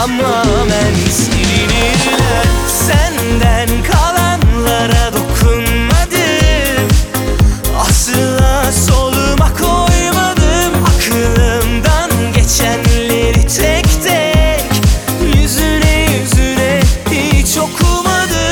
tamamen silinirler. Senden kalanlara dokunmadım, asla soluma koymadım. Aklımdan geçenleri tek tek yüzüne yüzüne hiç okumadım.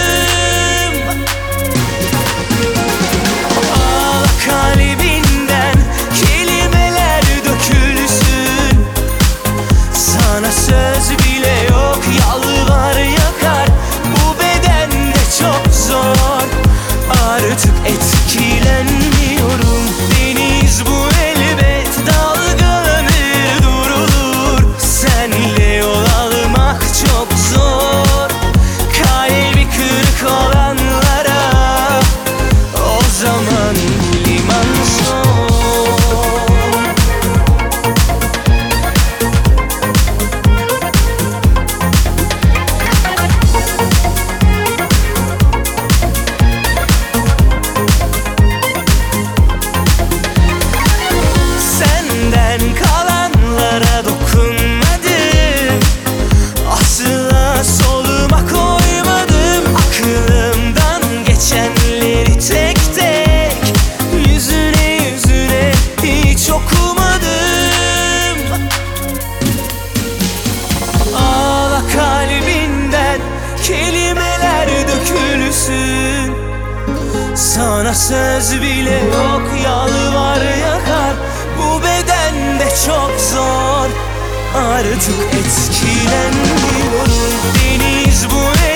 Ağla kalbinden kelimeler dökülsün. Sana söz bile yok, yalvar yakar. Bu bedende çok zor, artık etkilenmiyorum. Deniz bu elbet dalgalanır durulur. Senle yol almak çok zor. Kalbi kırık olanlara o zaman bu liman son. Senden kalanlara dokunmadım, asla soluma koymadım. Aklımdan geçenleri tek tek yüzüne yüzüne hiç okumadım. Ağla kalbinden kelimeler dökülsün. Sana söz bile yok, yalvar yakar. Bu bedende çok zor, artık etkilenmiyorum. Deniz bu